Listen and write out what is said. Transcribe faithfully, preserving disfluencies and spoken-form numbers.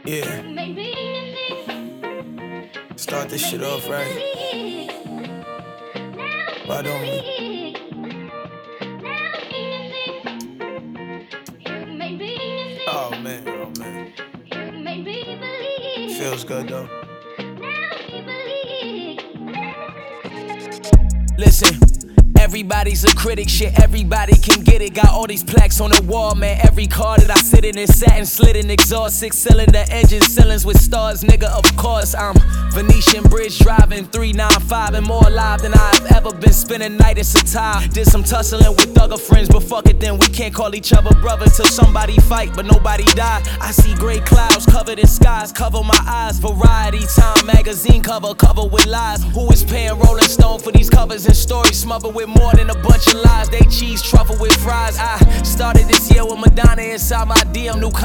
Yeah. Start this shit off right. Why don't we? Oh man, oh man. Feels good though. Listen. Everybody's a critic, shit, everybody can get it. Got all these plaques on the wall, man. Every car that I sit in is satin, slid in exhaust, six cylinder engine, ceilings with stars, nigga. Of course, I'm Venetian Bridge driving three ninety-five and more alive than I've ever been. Spending night in Satai. Did some tussling with thugger friends, but fuck it then. We can't call each other brother till somebody fight, but nobody die. I see gray clouds covered in skies, cover my eyes. Variety Time magazine cover, cover with lies. Who is paying Rolling Stone for these covers and stories smothered with more than a bunch of lies? They cheese truffle with fries. I started this year with Madonna inside my D M. New